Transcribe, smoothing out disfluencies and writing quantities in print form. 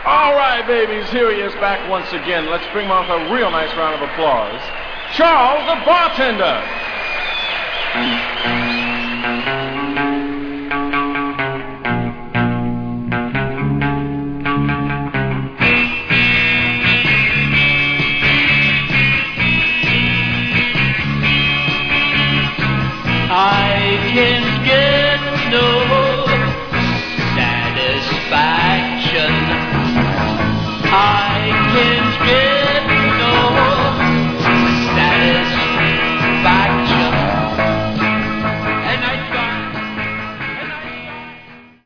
All right, babies, here he is back once again. Let's bring him out with a real nice round of applause. Charles the Bartender. I can